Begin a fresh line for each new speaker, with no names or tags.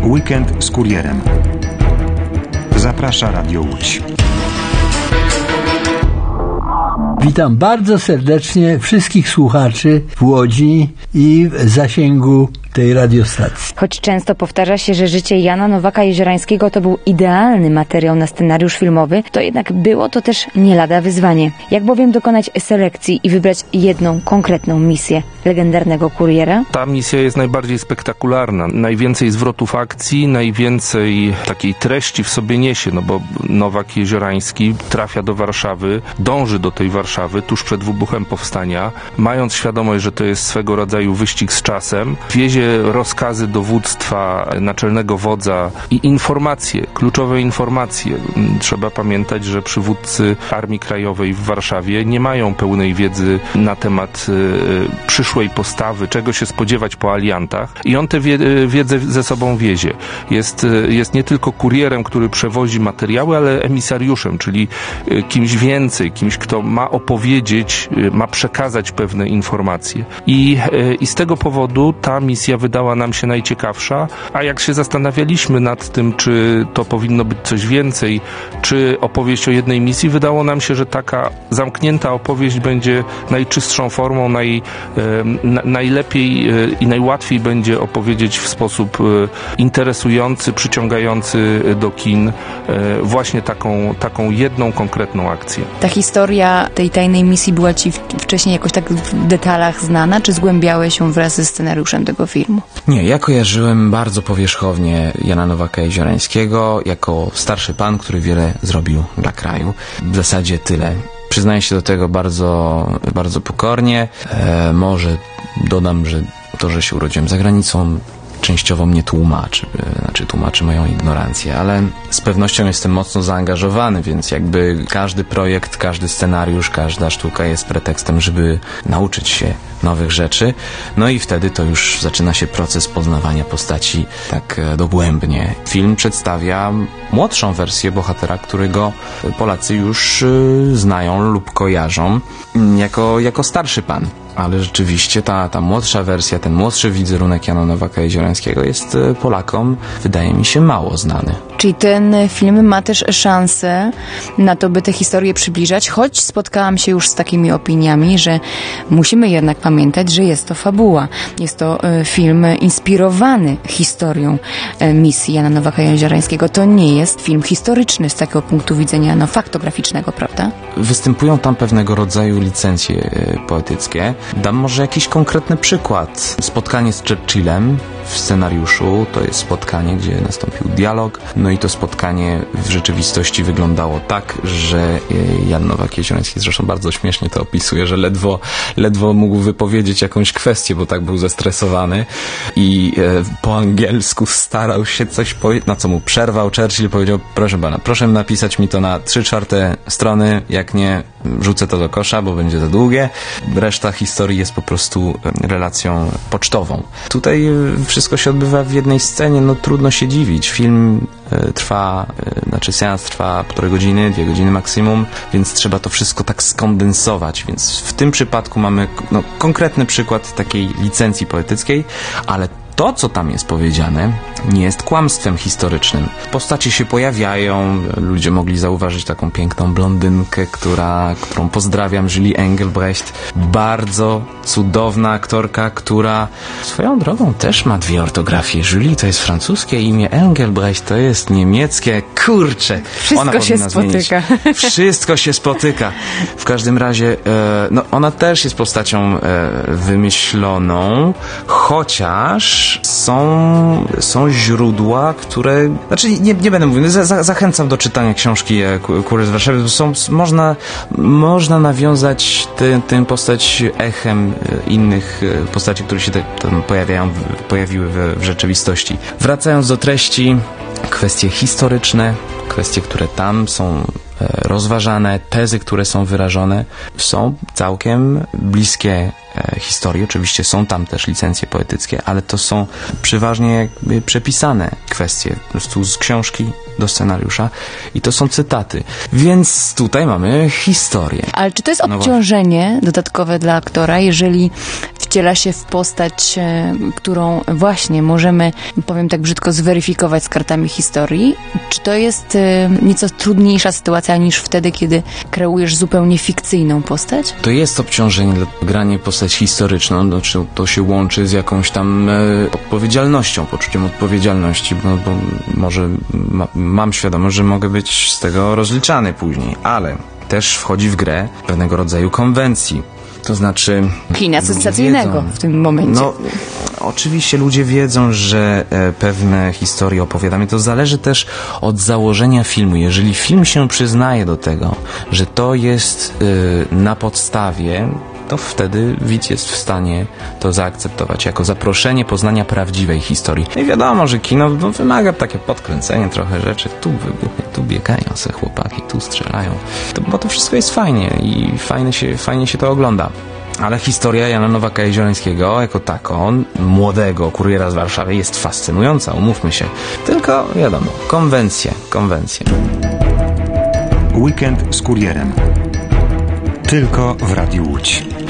Weekend z Kurierem. Zaprasza Radio Łódź.
Witam bardzo serdecznie wszystkich słuchaczy w Łodzi i w zasięgu tej radiostacji.
Choć często powtarza się, że życie Jana Nowaka-Jeziorańskiego to był idealny materiał na scenariusz filmowy, to jednak było to też nie lada wyzwanie. Jak bowiem dokonać selekcji i wybrać jedną konkretną misję legendarnego kuriera?
Ta misja jest najbardziej spektakularna. Najwięcej zwrotów akcji, najwięcej takiej treści w sobie niesie, no bo Nowak-Jeziorański trafia do Warszawy, dąży do tej Warszawy tuż przed wybuchem powstania, mając świadomość, że to jest swego rodzaju wyścig z czasem, wiezie rozkazy dowództwa, naczelnego wodza i informacje, kluczowe informacje. Trzeba pamiętać, że przywódcy Armii Krajowej w Warszawie nie mają pełnej wiedzy na temat przyszłej postawy, czego się spodziewać po aliantach i on tę wiedzę ze sobą wiezie. Jest nie tylko kurierem, który przewozi materiały, ale emisariuszem, czyli kimś więcej, kimś, kto ma opowiedzieć, ma przekazać pewne informacje. I z tego powodu ta misja wydała nam się najciekawsza, a jak się zastanawialiśmy nad tym, czy to powinno być coś więcej, czy opowieść o jednej misji, wydało nam się, że taka zamknięta opowieść będzie najczystszą formą, najlepiej i najłatwiej będzie opowiedzieć w sposób interesujący, przyciągający do kin właśnie taką jedną konkretną akcję.
Ta historia tej tajnej misji była Ci wcześniej jakoś tak w detalach znana, czy zgłębiałeś się wraz ze scenariuszem tego filmu?
Nie, ja kojarzyłem bardzo powierzchownie Jana Nowaka-Jeziorańskiego jako starszy pan, który wiele zrobił dla kraju. W zasadzie tyle. Przyznaję się do tego bardzo, bardzo pokornie. Może dodam, że to, że się urodziłem za granicą, częściowo mnie tłumaczy moją ignorancję, ale z pewnością jestem mocno zaangażowany, więc jakby każdy projekt, każdy scenariusz, każda sztuka jest pretekstem, żeby nauczyć się nowych rzeczy. No i wtedy to już zaczyna się proces poznawania postaci tak dogłębnie. Film przedstawia młodszą wersję bohatera, którego Polacy już znają lub kojarzą jako starszy pan. Ale rzeczywiście ta młodsza wersja, ten młodszy wizerunek Jana Nowaka-Jeziorańskiego jest Polakom, wydaje mi się, mało znany.
Czyli ten film ma też szansę na to, by tę historię przybliżać, choć spotkałam się już z takimi opiniami, że musimy jednak pamiętać, że jest to fabuła. Jest to film inspirowany historią misji Jana Nowaka-Jeziorańskiego. To nie jest film historyczny z takiego punktu widzenia faktograficznego, prawda?
Występują tam pewnego rodzaju licencje poetyckie. Dam może jakiś konkretny przykład. Spotkanie z Churchillem w scenariuszu to jest spotkanie, gdzie nastąpił dialog. No i to spotkanie w rzeczywistości wyglądało tak, że Jan Nowak-Jeziorański zresztą bardzo śmiesznie to opisuje, że ledwo mógł wypowiedzieć jakąś kwestię, bo tak był zestresowany i po angielsku starał się coś powiedzieć, na co mu przerwał Churchill, powiedział: proszę pana, proszę napisać mi to na 3/4 strony, jak nie, rzucę to do kosza, bo będzie za długie. Reszta historii jest po prostu relacją pocztową. Tutaj wszystko się odbywa w jednej scenie, no trudno się dziwić. Film seans trwa 1,5 godziny, 2 godziny maksimum, więc trzeba to wszystko tak skondensować, więc w tym przypadku mamy konkretny przykład takiej licencji poetyckiej, ale to, co tam jest powiedziane, nie jest kłamstwem historycznym. Postacie się pojawiają, ludzie mogli zauważyć taką piękną blondynkę, którą pozdrawiam, Julie Engelbrecht. Bardzo cudowna aktorka, która swoją drogą też ma 2 ortografie. Julie to jest francuskie imię, Engelbrecht to jest niemieckie. Kurczę!
Wszystko się spotyka.
Wszystko się spotyka. W każdym razie, ona też jest postacią wymyśloną, chociaż są źródła, które... Znaczy, nie będę mówił, zachęcam do czytania książki Kurier z Warszawy, bo można nawiązać tę postać echem innych postaci, które się tam pojawiły w rzeczywistości. Wracając do treści, kwestie historyczne, kwestie, które tam są rozważane, tezy, które są wyrażone, są całkiem bliskie historii. Oczywiście są tam też licencje poetyckie, ale to są przeważnie jakby przepisane kwestie po prostu z książki do scenariusza i to są cytaty. Więc tutaj mamy historię.
Ale czy to jest obciążenie dodatkowe dla aktora, jeżeli wciela się w postać, którą właśnie możemy, powiem tak brzydko, zweryfikować z kartami historii? Czy to jest nieco trudniejsza sytuacja niż wtedy, kiedy kreujesz zupełnie fikcyjną postać?
To jest obciążenie dla grania postać historyczną, znaczy to się łączy z jakąś tam odpowiedzialnością, poczuciem odpowiedzialności, bo może mam świadomość, że mogę być z tego rozliczany później, ale też wchodzi w grę pewnego rodzaju konwencji. To znaczy...
Kina sensacyjnego w tym momencie.
No, oczywiście ludzie wiedzą, że pewne historie opowiadamy. To zależy też od założenia filmu. Jeżeli film się przyznaje do tego, że to jest na podstawie, to wtedy widz jest w stanie to zaakceptować jako zaproszenie poznania prawdziwej historii. No i wiadomo, że kino wymaga takie podkręcenie trochę rzeczy. Tu wybuchnie, tu biegają se chłopaki, tu strzelają. Bo to wszystko jest fajnie i fajnie się to ogląda. Ale historia Jana Nowaka-Jeziorańskiego jako tako, młodego kuriera z Warszawy, jest fascynująca, umówmy się. Tylko wiadomo, konwencje.
Weekend z kurierem. Tylko w Radiu Łódź.